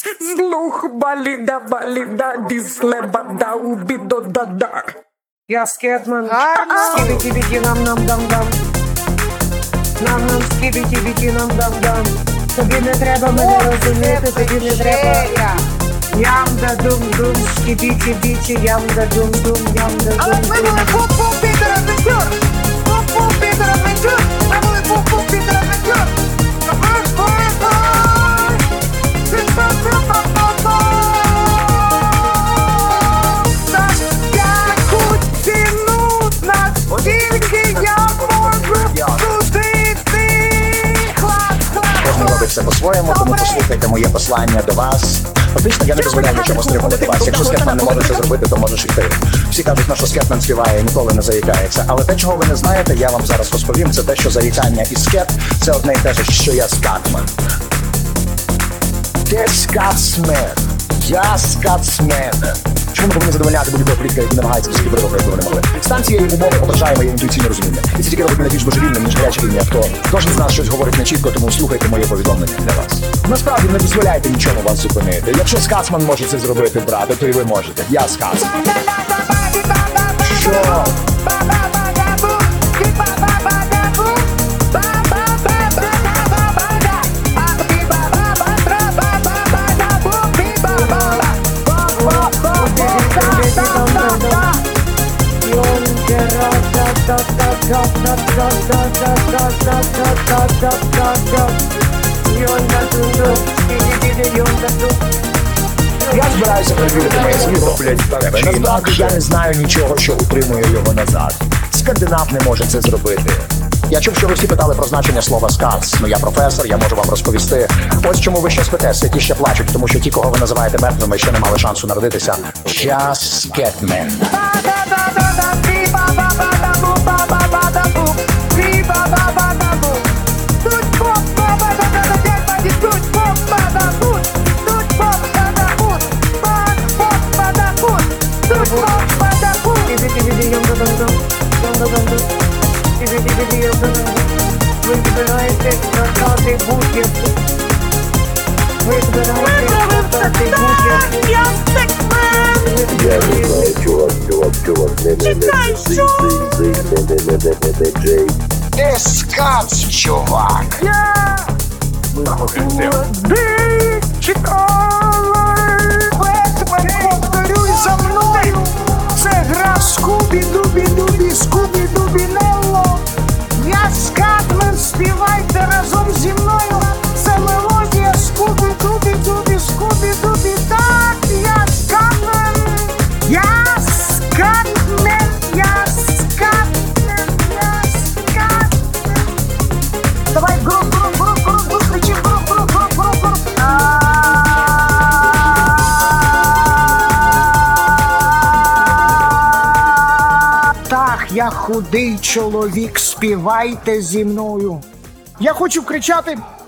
Слух баліда, дислебада, убідо-да-да. Я скетман, скібі-тібі-ті нам-нам-дам-дам. Нам-нам скібі-тібі-ті нам-дам-дам. Тобі не треба мене розуміти, тобі не треба. Ям-да-дум-дум, скібі-тібі-ті, ям-да-дум-дум, ям-да-дум-дум. Але ми були пуп-пуп Пітер Адвентюр! Пуп-пуп Пітер Адвентюр! Ми були пуп-пуп Пітер Адвентюр! Кожен робить все по-своєму, тому послухайте моє послання до вас. Фактично, я не дозволяю нічому стримувати вас. Якщо Скетман не може це зробити, то можеш і ти. Всі кажуть, що Скетман співає і ніколи не заїкається. Але те, чого ви не знаєте, я вам зараз розповім, це те, що заїкання і скет – це одне і те ж, що я скатмен. Ти скатсмен. Я скатсмен. Чому ми повинні задовольняти будь-якого політика, який намагається без вибору, якби вони могли? Стан цієї умови ображає моє інтуїційне розуміння. І це тільки робить мене більш божевільним, ніж гарячий лінія авто. Кожен з нас щось говорить нечітко, тому слухайте моє повідомлення для вас. Насправді не дозволяйте нічому вас зупинити. Якщо Скатсман може це зробити, брате, то і ви можете. Я Скатсман. Що? Я збираюся перевірити моє світло. Насправді я не знаю нічого, що утримує його назад. Скандинав не може це зробити. Я чув, що ви всі питали про значення слова «скац». Ну, я професор, я можу вам розповісти. Ось чому ви ще спите, святі ще плачуть, тому що ті, кого ви називаєте мертвими, ще не мали шансу народитися. Я Скетмен. Я не знаю, чувак, Чекай, що? Ти скац, чувак! Води чекали. Повторюй за мною! Це гра Скубі-Дубі-Дубі, Скубі-Дубі-Нелло. Я Скатмен, співайте разом зі мною. Це мелодія Скубі-Дубі-Дубі, Скубі-Дубі. Так, я Скатмен. Я Скатмен, я Скатмен, я Скатмен. Давай, груп, кричи, груп. Так, я худий чоловік, співайте зі мною. Я хочу кричати